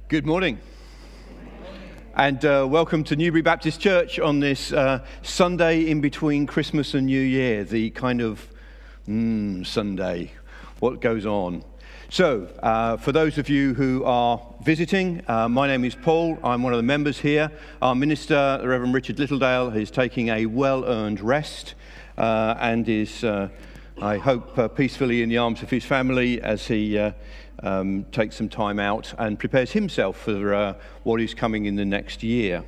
Good morning, and welcome to Newbury Baptist Church on this Sunday in between Christmas and New Year, the kind of Sunday, what goes on. So, for those of you who are visiting, my name is Paul. I'm one of the members here. Our minister, the Reverend Richard Littledale, is taking a well-earned rest and is, I hope, peacefully in the arms of his family as he takes some time out and prepares himself for what is coming in the next year.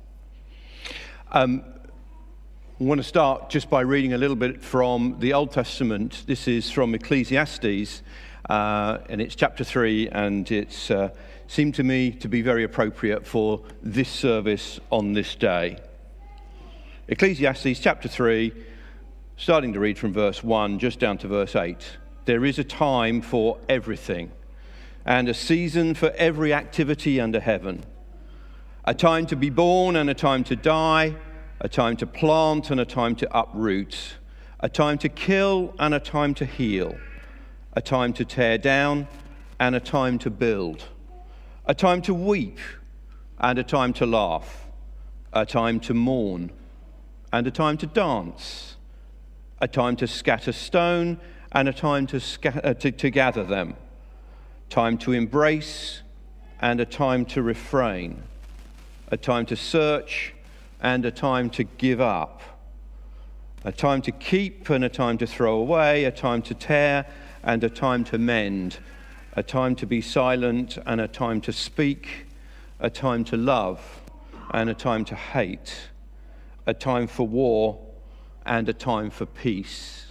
I want to start just by reading a little bit from the Old Testament. This is from Ecclesiastes, and it's chapter 3, and it's seemed to me to be very appropriate for this service on this day. Ecclesiastes chapter 3, starting to read from verse 1 just down to verse 8. There is a time for everything, and a season for every activity under heaven. A time to be born and a time to die, a time to plant and a time to uproot, a time to kill and a time to heal, a time to tear down and a time to build, a time to weep and a time to laugh, a time to mourn and a time to dance, a time to scatter stone and a time to gather them, time to embrace and a time to refrain, a time to search and a time to give up, a time to keep and a time to throw away, a time to tear and a time to mend, a time to be silent and a time to speak, a time to love and a time to hate, a time for war and a time for peace.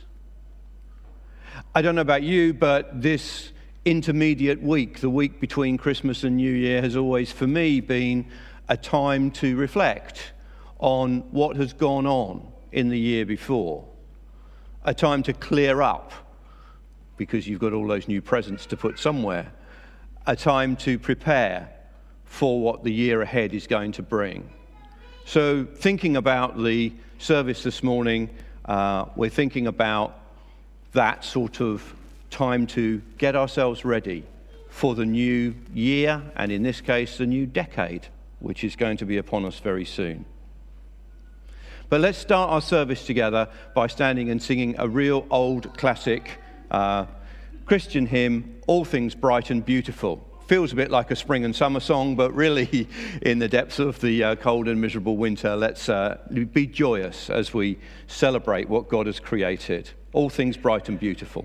I don't know about you, but this intermediate week, the week between Christmas and New Year, has always, for me, been a time to reflect on what has gone on in the year before. A time to clear up, because you've got all those new presents to put somewhere. A time to prepare for what the year ahead is going to bring. So, thinking about the service this morning, we're thinking about that sort of time to get ourselves ready for the new year, and in this case, the new decade, which is going to be upon us very soon. But let's start our service together by standing and singing a real old classic Christian hymn, All Things Bright and Beautiful. Feels a bit like a spring and summer song, but really in the depths of the cold and miserable winter, let's be joyous as we celebrate what God has created. All things bright and beautiful.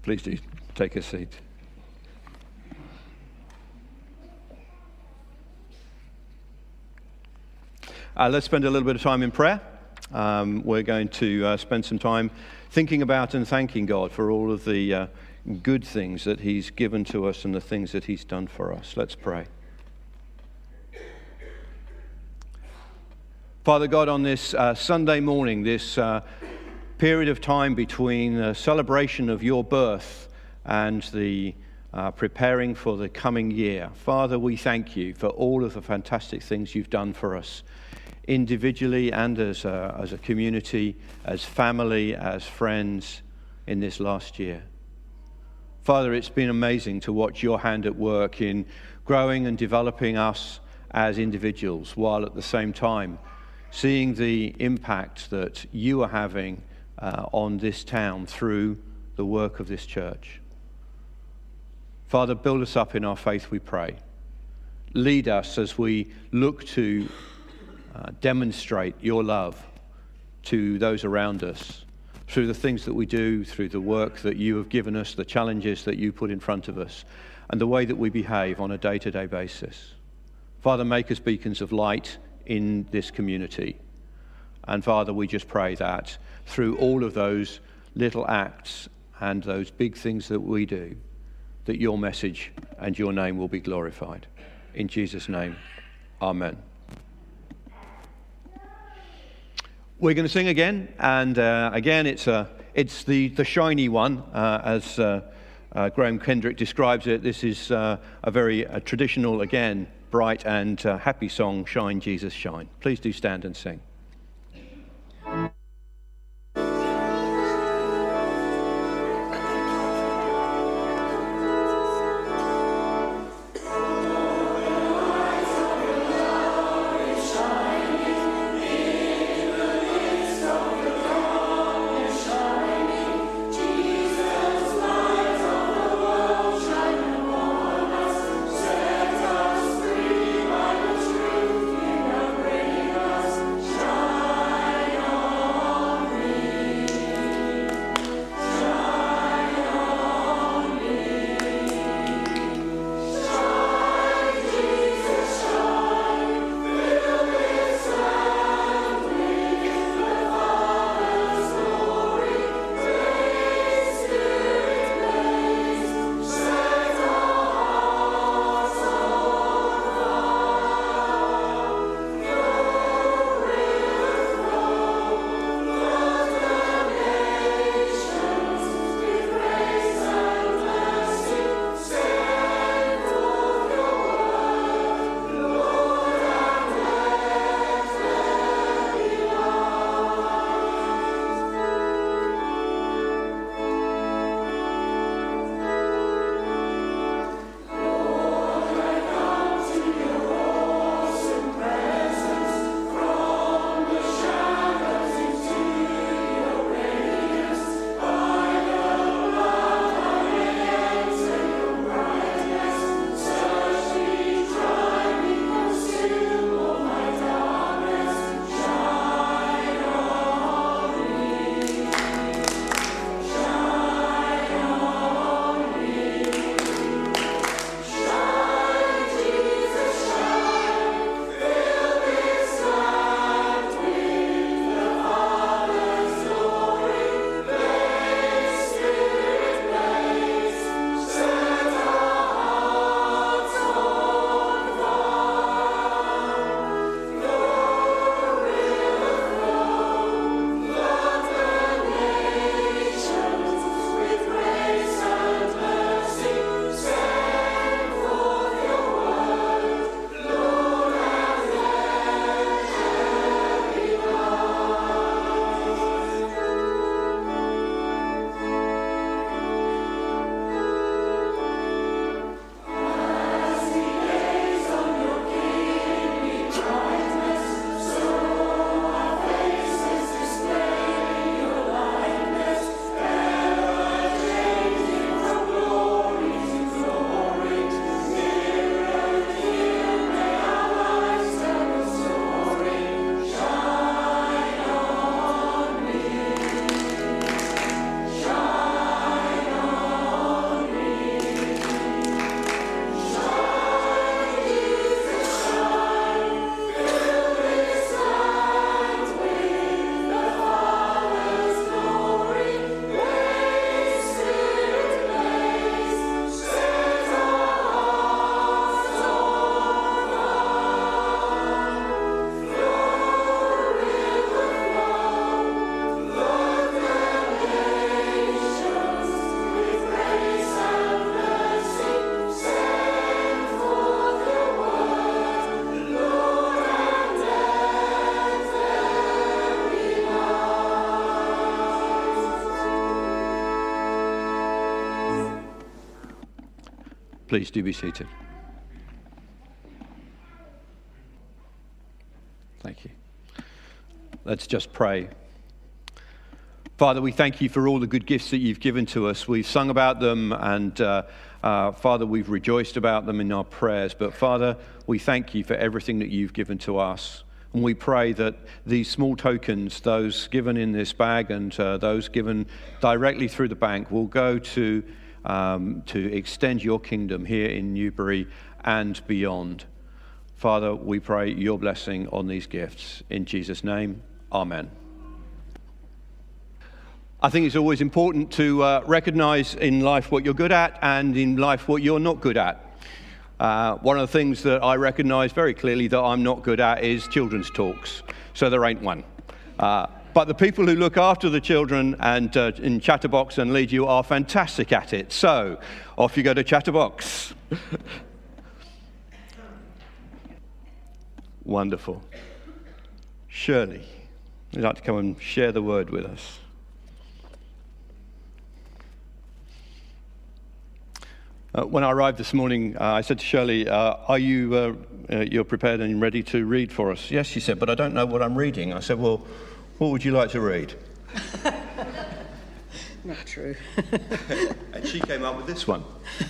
Please do take a seat. Let's spend a little bit of time in prayer. We're going to spend some time thinking about and thanking God for all of the good things that He's given to us and the things that He's done for us. Let's pray. Father God, on this Sunday morning, this period of time between the celebration of your birth and the preparing for the coming year, Father, we thank you for all of the fantastic things you've done for us, individually and as a community, as family, as friends in this last year. Father, it's been amazing to watch your hand at work in growing and developing us as individuals, while at the same time seeing the impact that you are having on this town through the work of this church. Father, build us up in our faith, we pray. Lead us as we look to demonstrate your love to those around us through the things that we do, through the work that you have given us, the challenges that you put in front of us, and the way that we behave on a day-to-day basis. Father, make us beacons of light in this community. And Father, we just pray that through all of those little acts and those big things that we do, that your message and your name will be glorified. In Jesus' name, amen. We're going to sing again, and again it's the shiny one, as Graham Kendrick describes it. This is a very traditional, again, bright and happy song, Shine, Jesus, Shine. Please do stand and sing. Shine. Please do be seated. Thank you. Let's just pray. Father, we thank you for all the good gifts that you've given to us. We've sung about them, and Father, we've rejoiced about them in our prayers. But Father, we thank you for everything that you've given to us. And we pray that these small tokens, those given in this bag and those given directly through the bank, will go to extend your kingdom here in Newbury and beyond. Father, we pray your blessing on these gifts. In Jesus' name, amen. I think it's always important to recognize in life what you're good at and in life what you're not good at. One of the things that I recognize very clearly that I'm not good at is children's talks, so there ain't one. But the people who look after the children and in Chatterbox and lead you are fantastic at it. So off you go to Chatterbox. Wonderful. Shirley, would you like to come and share the word with us? When I arrived this morning, I said to Shirley, are you're prepared and ready to read for us? Yes, she said, but I don't know what I'm reading. I said, well, what would you like to read? Not true. And she came up with this one.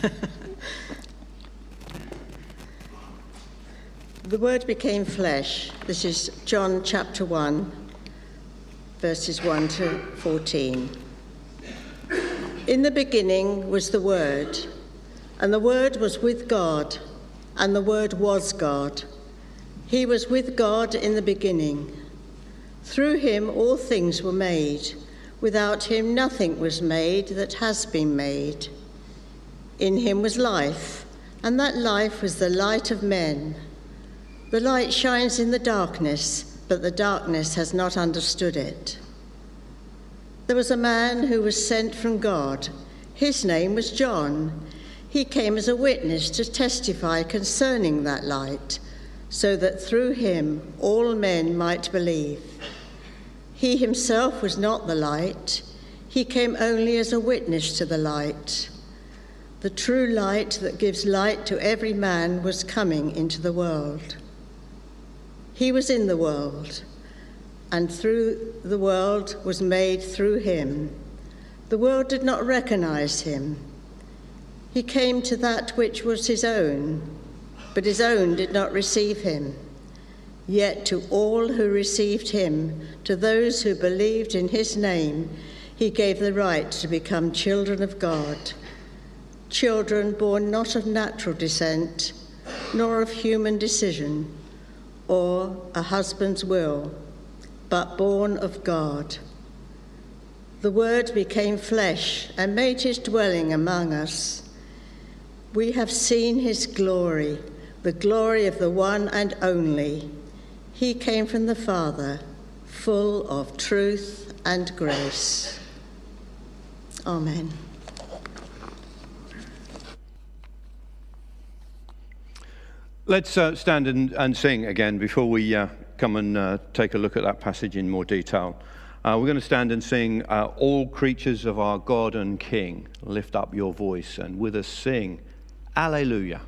The Word became flesh. This is John chapter 1, verses 1 to 14. In the beginning was the Word, and the Word was with God, and the Word was God. He was with God in the beginning. Through him all things were made. Without him nothing was made that has been made. In him was life, and that life was the light of men. The light shines in the darkness, but the darkness has not understood it. There was a man who was sent from God. His name was John. He came as a witness to testify concerning that light, so that through him all men might believe. He himself was not the light. He came only as a witness to the light. The true light that gives light to every man was coming into the world. He was in the world, and through the world was made through him. The world did not recognize him. He came to that which was his own, but his own did not receive him. Yet to all who received him, to those who believed in his name, he gave the right to become children of God. Children born not of natural descent, nor of human decision, or a husband's will, but born of God. The Word became flesh and made his dwelling among us. We have seen his glory, the glory of the one and only. He came from the Father, full of truth and grace. Amen. Let's stand and sing again before we come and take a look at that passage in more detail. We're going to stand and sing, All Creatures of Our God and King, lift up your voice and with us sing, Alleluia.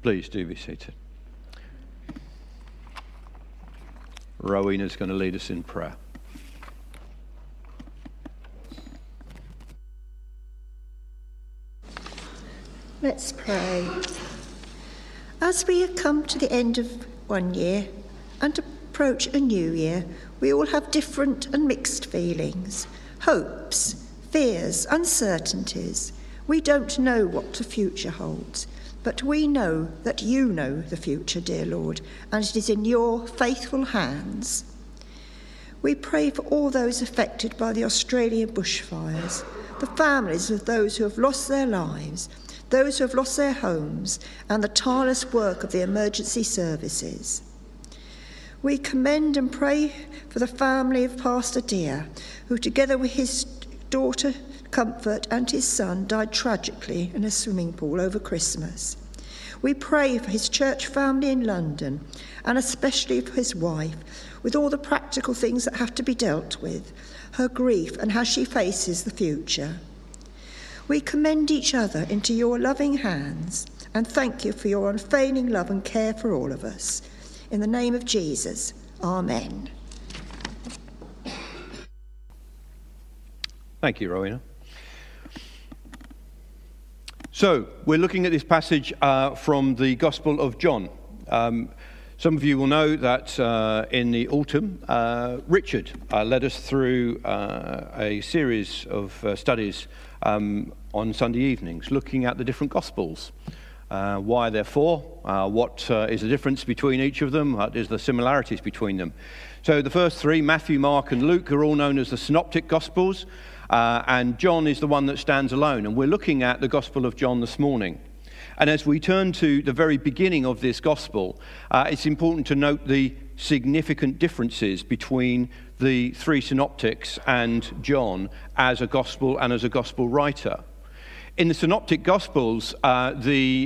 Please do be seated. Rowena's going to lead us in prayer. Let's pray. As we have come to the end of one year and approach a new year, we all have different and mixed feelings, hopes, fears, uncertainties. We don't know what the future holds, but we know that you know the future, dear Lord, and it is in your faithful hands. We pray for all those affected by the Australian bushfires, the families of those who have lost their lives, those who have lost their homes, and the tireless work of the emergency services. We commend and pray for the family of Pastor Dear, who together with his daughter Comfort and his son died tragically in a swimming pool over Christmas. We pray for his church family in London, and especially for his wife, with all the practical things that have to be dealt with, her grief and how she faces the future. We commend each other into your loving hands and thank you for your unfailing love and care for all of us. In the name of Jesus, Amen. Thank you, Rowena. So, we're looking at this passage from the Gospel of John. Some of you will know that in the autumn, Richard led us through a series of studies on Sunday evenings, looking at the different Gospels. Why, therefore, what is the difference between each of them, what is the similarities between them. So the first three, Matthew, Mark and Luke, are all known as the Synoptic Gospels. And John is the one that stands alone. And we're looking at the Gospel of John this morning. And as we turn to the very beginning of this Gospel, it's important to note the significant differences between the three synoptics and John as a Gospel and as a Gospel writer. In the Synoptic Gospels, the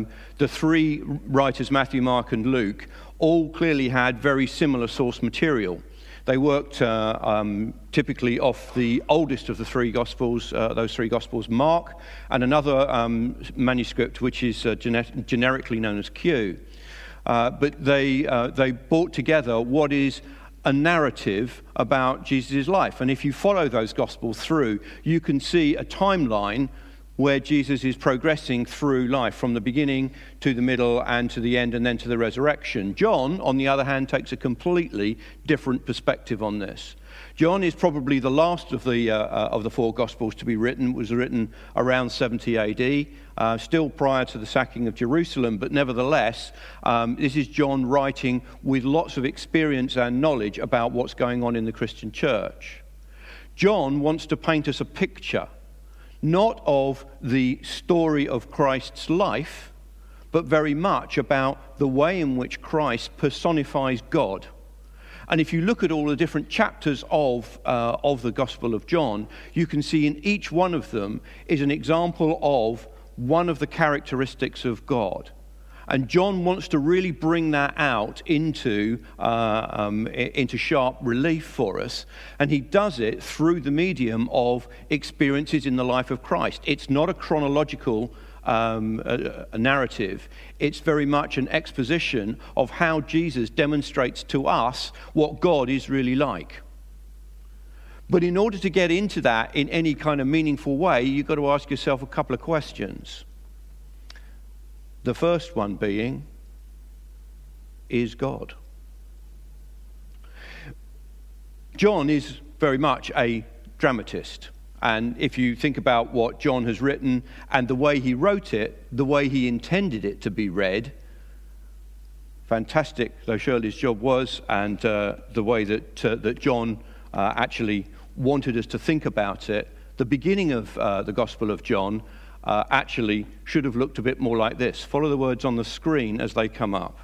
three writers, Matthew, Mark and Luke, all clearly had very similar source material. They worked typically off the oldest of the three Gospels, those three Gospels, Mark, and another manuscript which is generically known as Q. But they brought together what is a narrative about Jesus' life. And if you follow those Gospels through, you can see a timeline where Jesus is progressing through life from the beginning to the middle and to the end and then to the resurrection. John, on the other hand, takes a completely different perspective on this. John is probably the last of the four Gospels to be written. It was written around 70 AD, still prior to the sacking of Jerusalem, but nevertheless, this is John writing with lots of experience and knowledge about what's going on in the Christian church. John wants to paint us a picture not of the story of Christ's life, but very much about the way in which Christ personifies God. And if you look at all the different chapters of the Gospel of John, you can see in each one of them is an example of one of the characteristics of God. And John wants to really bring that out into sharp relief for us. And he does it through the medium of experiences in the life of Christ. It's not a chronological a narrative. It's very much an exposition of how Jesus demonstrates to us what God is really like. But in order to get into that in any kind of meaningful way, you've got to ask yourself a couple of questions. The first one being, is God? John is very much a dramatist. And if you think about what John has written and the way he wrote it, the way he intended it to be read, fantastic though Shirley's job was, and the way that John actually wanted us to think about it, the beginning of the Gospel of John actually should have looked a bit more like this. Follow the words on the screen as they come up.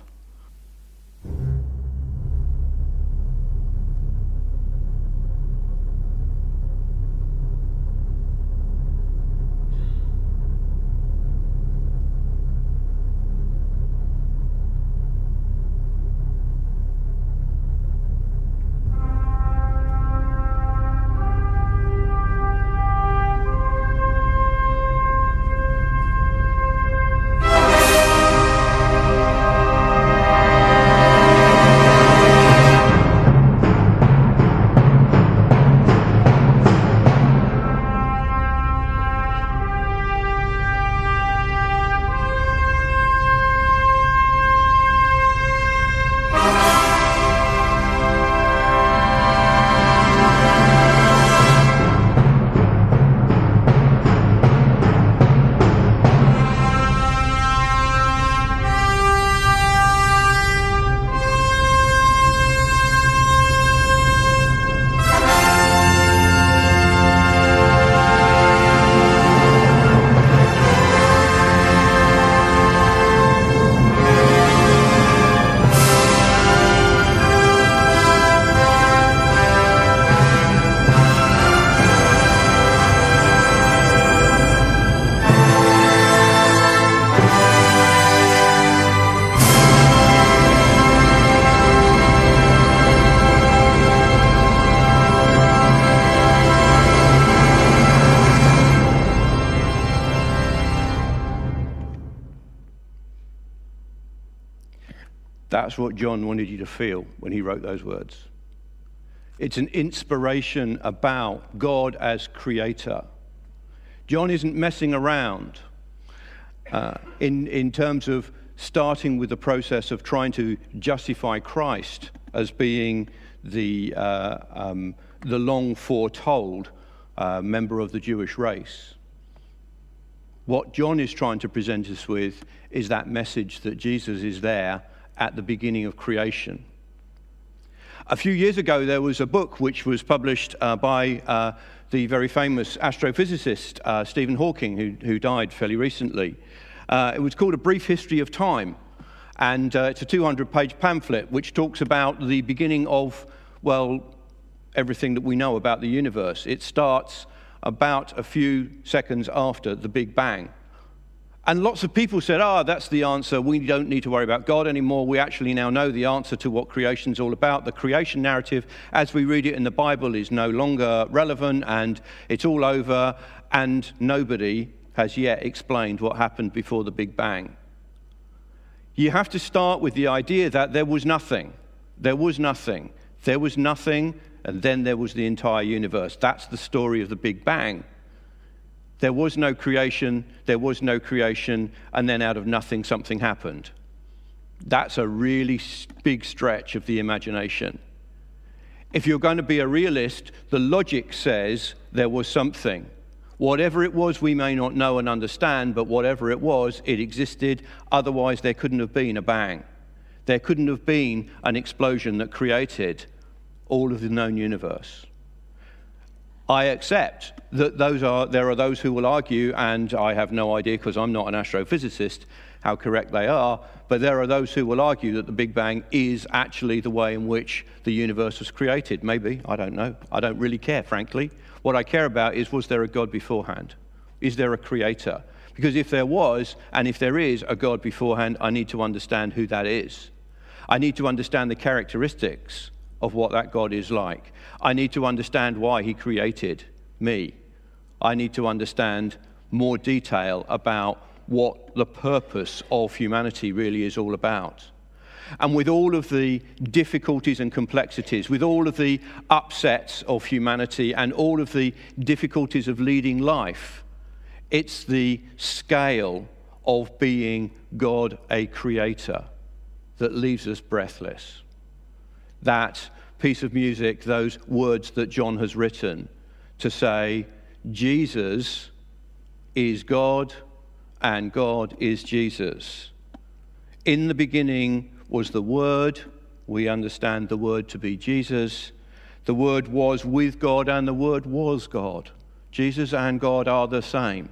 That's what John wanted you to feel when he wrote those words. It's an inspiration about God as creator. John isn't messing around in terms of starting with the process of trying to justify Christ as being the long foretold member of the Jewish race. What John is trying to present us with is that message that Jesus is there at the beginning of creation. A few years ago, there was a book which was published by the very famous astrophysicist Stephen Hawking, who died fairly recently. It was called A Brief History of Time, and it's a 200-page pamphlet which talks about the beginning of, well, everything that we know about the universe. It starts about a few seconds after the Big Bang. And lots of people said, that's the answer. We don't need to worry about God anymore. We actually now know the answer to what creation's all about. The creation narrative, as we read it in the Bible, is no longer relevant, and it's all over, and nobody has yet explained what happened before the Big Bang. You have to start with the idea that there was nothing. There was nothing. There was nothing, and then there was the entire universe. That's the story of the Big Bang. There was no creation, and then out of nothing something happened. That's a really big stretch of the imagination. If you're going to be a realist, the logic says there was something. Whatever it was, we may not know and understand, but whatever it was, it existed. Otherwise, there couldn't have been a bang. There couldn't have been an explosion that created all of the known universe. I accept that there are those who will argue, and I have no idea because I'm not an astrophysicist, how correct they are, but there are those who will argue that the Big Bang is actually the way in which the universe was created. Maybe, I don't know. I don't really care, frankly. What I care about is, was there a God beforehand? Is there a creator? Because if there was, and if there is a God beforehand, I need to understand who that is. I need to understand the characteristics of what that God is like. I need to understand why he created me. I need to understand more detail about what the purpose of humanity really is all about. And with all of the difficulties and complexities, with all of the upsets of humanity and all of the difficulties of leading life, it's the scale of being God a creator that leaves us breathless. That piece of music, those words that John has written to say, Jesus is God and God is Jesus. In the beginning was the Word. We understand the Word to be Jesus. The Word was with God and the Word was God. Jesus and God are the same.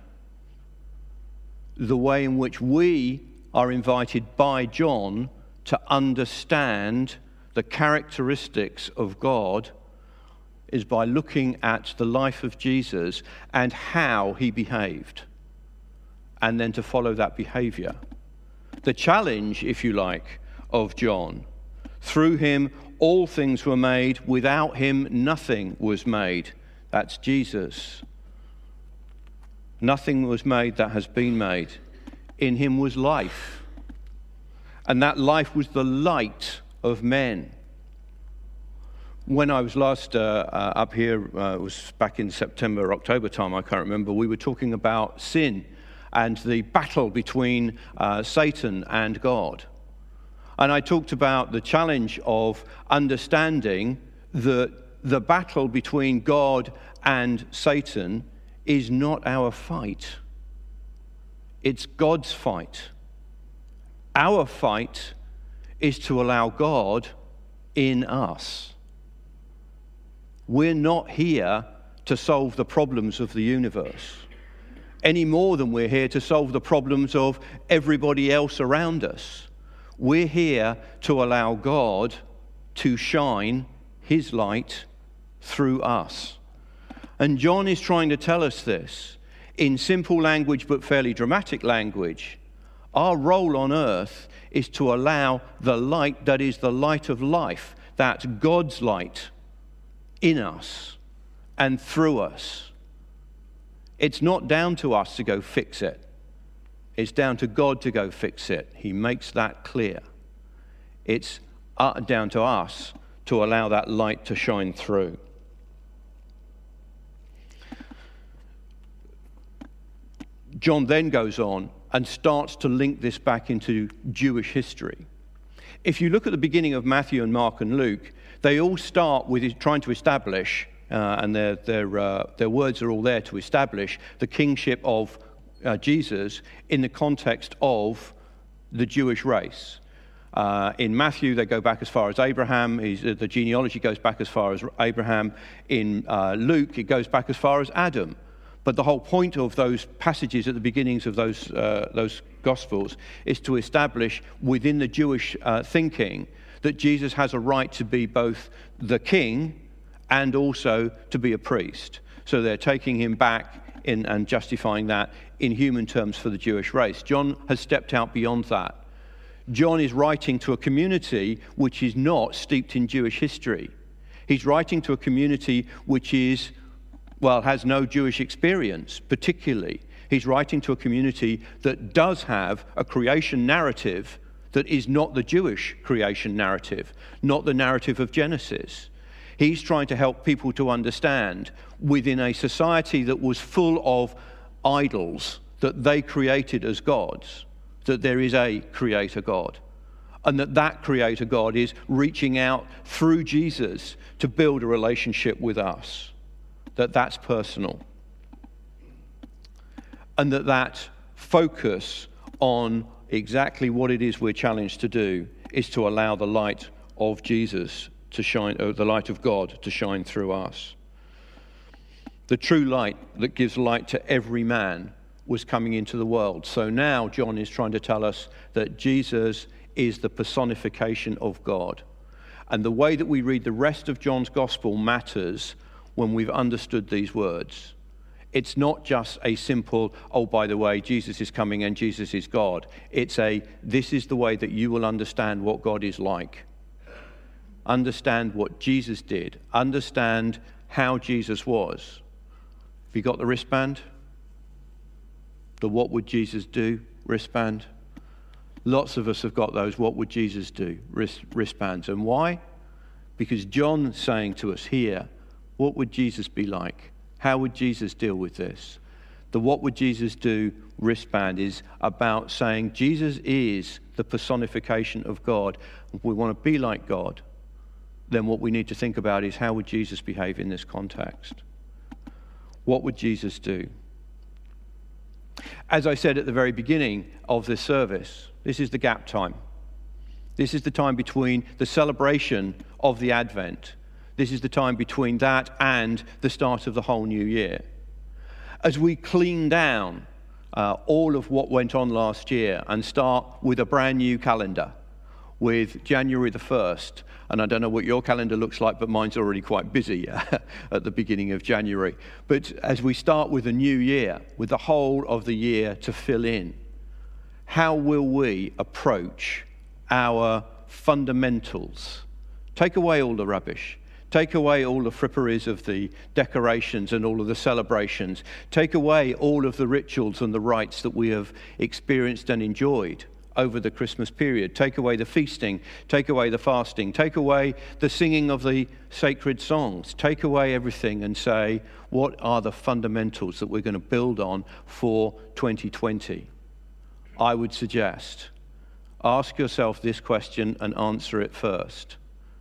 The way in which we are invited by John to understand the characteristics of God is by looking at the life of Jesus and how he behaved, and then to follow that behavior. The challenge, if you like, of John: through him all things were made, without him nothing was made. That's Jesus. Nothing was made that has been made. In him was life, and that life was the light of men. When I was last up here, it was back in September, October time, I can't remember, we were talking about sin and the battle between Satan and God. And I talked about the challenge of understanding that the battle between God and Satan is not our fight. It's God's fight. Our fight is to allow God in us. We're not here to solve the problems of the universe any more than we're here to solve the problems of everybody else around us. We're here to allow God to shine his light through us. And John is trying to tell us this in simple language but fairly dramatic language. Our role on earth is to allow the light that is the light of life, that's God's light, in us and through us. It's not down to us to go fix it. It's down to God to go fix it. He makes that clear. It's down to us to allow that light to shine through. John then goes on and starts to link this back into Jewish history. If you look at the beginning of Matthew and Mark and Luke, they all start with trying to establish, and their words are all there to establish the kingship of Jesus in the context of the Jewish race. In Matthew, they go back as far as Abraham. The genealogy goes back as far as Abraham. In Luke, it goes back as far as Adam. But the whole point of those passages at the beginnings of those Gospels is to establish within the Jewish thinking that Jesus has a right to be both the king and also to be a priest. So they're taking him back in and justifying that in human terms for the Jewish race. John has stepped out beyond that. John is writing to a community which is not steeped in Jewish history. He's writing to a community which has no Jewish experience, particularly. He's writing to a community that does have a creation narrative that is not the Jewish creation narrative, not the narrative of Genesis. He's trying to help people to understand within a society that was full of idols that they created as gods, that there is a creator God, and that creator God is reaching out through Jesus to build a relationship with us, that's personal, and that focus on exactly what it is we're challenged to do is to allow the light of Jesus to shine, or the light of God to shine through us. The true light that gives light to every man was coming into the world. So now John is trying to tell us that Jesus is the personification of God. And the way that we read the rest of John's gospel matters when we've understood these words. It's not just a simple, oh, by the way, Jesus is coming and Jesus is God. It's this is the way that you will understand what God is like. Understand what Jesus did. Understand how Jesus was. Have you got the wristband? The what would Jesus do wristband? Lots of us have got those what would Jesus do wristbands. And why? Because John's saying to us here, what would Jesus be like? How would Jesus deal with this? The what would Jesus do wristband is about saying Jesus is the personification of God. If we want to be like God, then what we need to think about is how would Jesus behave in this context? What would Jesus do? As I said at the very beginning of this service, this is the gap time. This is the time between the celebration of the Advent. This is the time between that and the start of the whole new year. As we clean down all of what went on last year and start with a brand new calendar, with January the 1st, and I don't know what your calendar looks like, but mine's already quite busy at the beginning of January. But as we start with a new year, with the whole of the year to fill in, how will we approach our fundamentals? Take away all the rubbish. Take away all the fripperies of the decorations and all of the celebrations. Take away all of the rituals and the rites that we have experienced and enjoyed over the Christmas period. Take away the feasting. Take away the fasting. Take away the singing of the sacred songs. Take away everything and say, what are the fundamentals that we're going to build on for 2020? I would suggest, ask yourself this question and answer it first.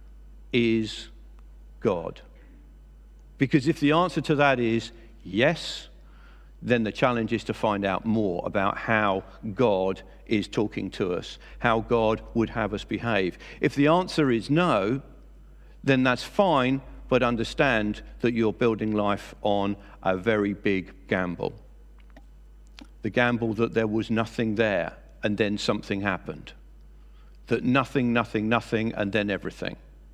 Is God? Because if the answer to that is yes, then the challenge is to find out more about how God is talking to us, how God would have us behave. If the answer is no, then that's fine, but understand that you're building life on a very big gamble. The gamble that there was nothing there and then something happened. That nothing, and then everything.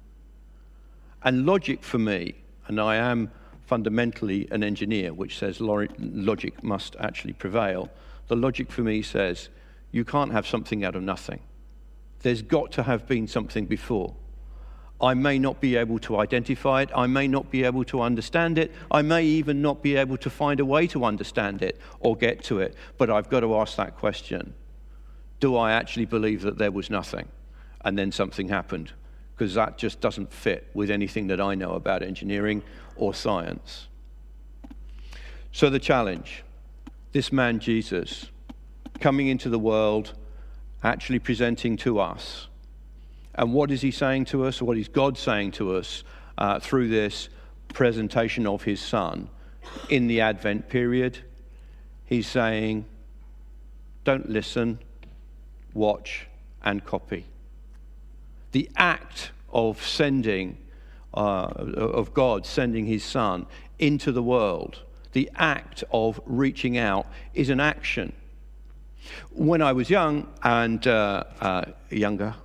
And logic for me, and I am fundamentally an engineer, which says logic must actually prevail. The logic for me says you can't have something out of nothing. There's got to have been something before. I may not be able to identify it. I may not be able to understand it. I may even not be able to find a way to understand it or get to it. But I've got to ask that question. Do I actually believe that there was nothing? and then something happened, because that just doesn't fit with anything that I know about engineering or science. So the challenge, this man Jesus, coming into the world, actually presenting to us. And what is he saying to us? What is God saying to us through this presentation of his Son in the Advent period? He's saying, don't listen, watch, and copy. The act of sending, of God sending his Son into the world, the act of reaching out is an action. When I was young and younger,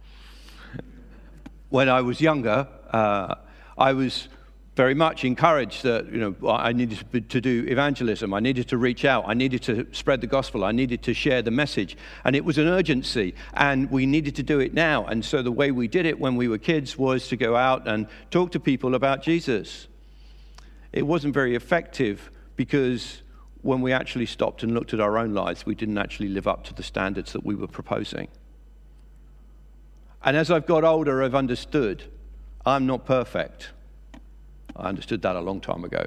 I was very much encouraged that I needed to do evangelism. I needed to reach out. I needed to spread the gospel. I needed to share the message. And it was an urgency, and we needed to do it now. And so the way we did it when we were kids was to go out and talk to people about Jesus. It wasn't very effective because when we actually stopped and looked at our own lives, we didn't actually live up to the standards that we were proposing. And as I've got older, I've understood I'm not perfect. I understood that a long time ago.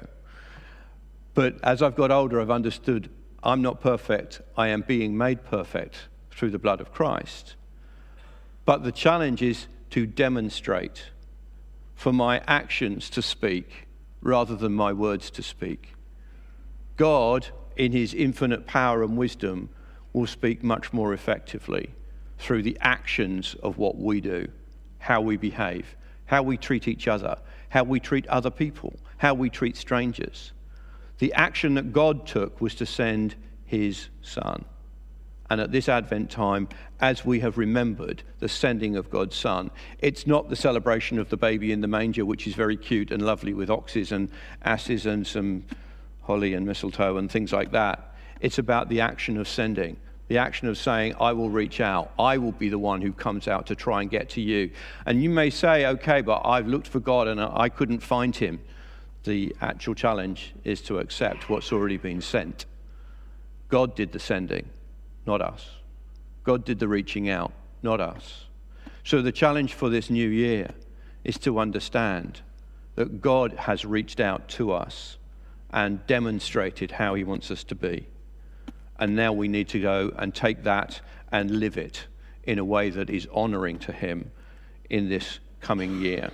But as I've got older, I've understood I'm not perfect. I am being made perfect through the blood of Christ. But the challenge is to demonstrate, for my actions to speak rather than my words to speak. God, in his infinite power and wisdom, will speak much more effectively through the actions of what we do, how we behave, how we treat each other, how we treat other people, how we treat strangers. The action that God took was to send his Son. And at this Advent time, as we have remembered the sending of God's Son, it's not the celebration of the baby in the manger, which is very cute and lovely with oxes and asses and some holly and mistletoe and things like that. It's about the action of sending, the action of saying, I will reach out. I will be the one who comes out to try and get to you. And you may say, okay, but I've looked for God and I couldn't find him. The actual challenge is to accept what's already been sent. God did the sending, not us. God did the reaching out, not us. So the challenge for this new year is to understand that God has reached out to us and demonstrated how he wants us to be. And now we need to go and take that and live it in a way that is honoring to him in this coming year.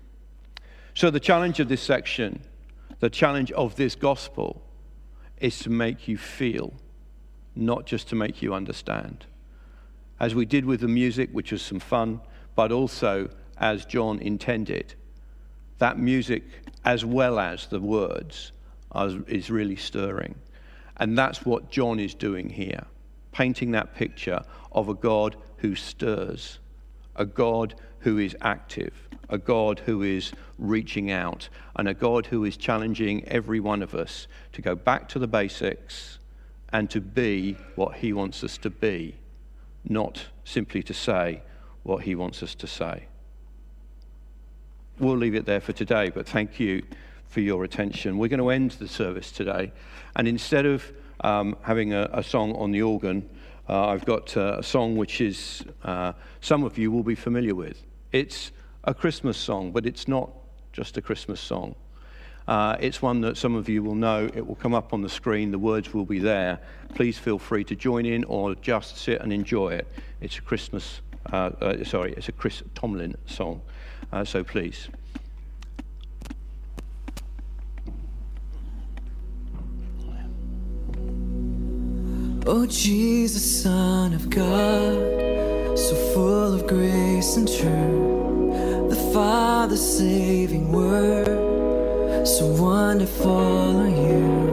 So the challenge of this section, the challenge of this gospel, is to make you feel, not just to make you understand. As we did with the music, which was some fun, but also as John intended, that music as well as the words is really stirring. And that's what John is doing here, painting that picture of a God who stirs, a God who is active, a God who is reaching out, and a God who is challenging every one of us to go back to the basics and to be what he wants us to be, not simply to say what he wants us to say. We'll leave it there for today, but thank you for your attention. We're going to end the service today, and instead of having a song on the organ, I've got a song which is some of you will be familiar with. It's a Christmas song, but it's not just a Christmas song. It's one that some of you will know. It will come up on the screen. The words will be there. Please feel free to join in or just sit and enjoy it. It's a Chris Tomlin song. So please. Oh, Jesus, Son of God, so full of grace and truth, the Father's saving word, so wonderful are you.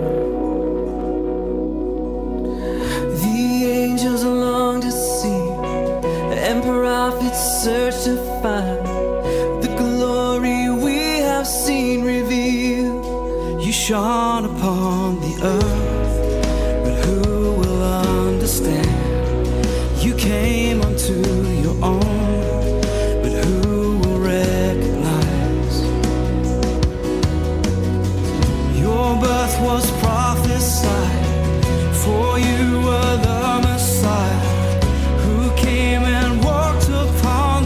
The angels long to see, and prophets search to find the glory we have seen revealed. You shone upon the earth, but who will understand? You came unto your own, but who will recognize? Your birth was prophesied, for you were the Messiah, who came and walked upon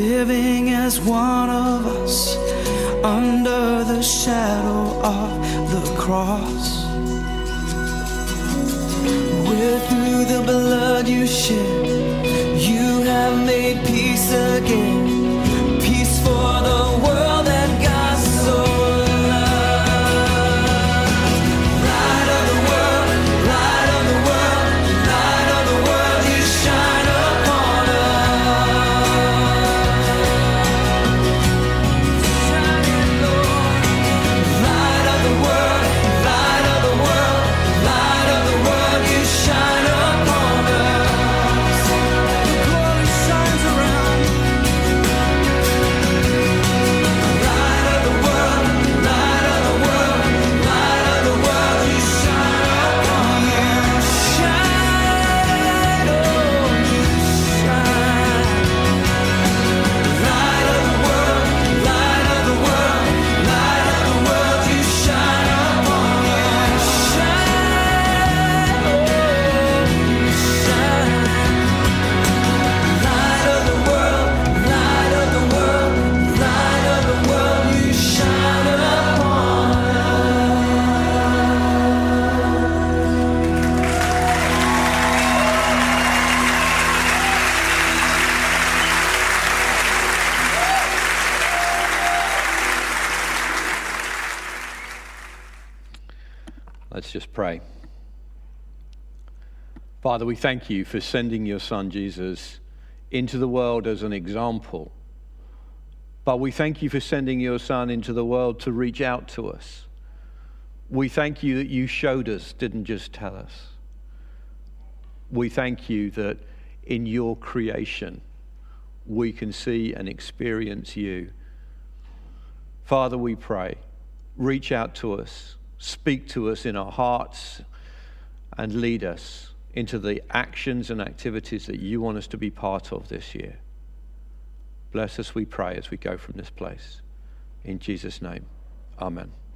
living as one of us under the shadow of the cross. Where through the blood you shed, you have made peace again, peace for the world that God so loved. Light of the world, light of the world, light of the world, you shine upon us. Shining Lord. Light of the world, light of the world, light of the world, you shine upon us. Your glory shines around. Light of the world, light of the world, light of the world, you shine upon us. Shine, oh, you shine. Light of the world, light of the world, light of the world, you shine upon us. Shine, oh, you shine. Light of the world, light of the world, light of the world, you shine upon us. Let's just pray. Father, we thank you for sending your Son Jesus into the world as an example. But we thank you for sending your Son into the world to reach out to us. We thank you that you showed us, didn't just tell us. We thank you that in your creation, we can see and experience you. Father, we pray, reach out to us, speak to us in our hearts, and lead us into the actions and activities that you want us to be part of this year. Bless us, we pray, as we go from this place. In Jesus' name, amen.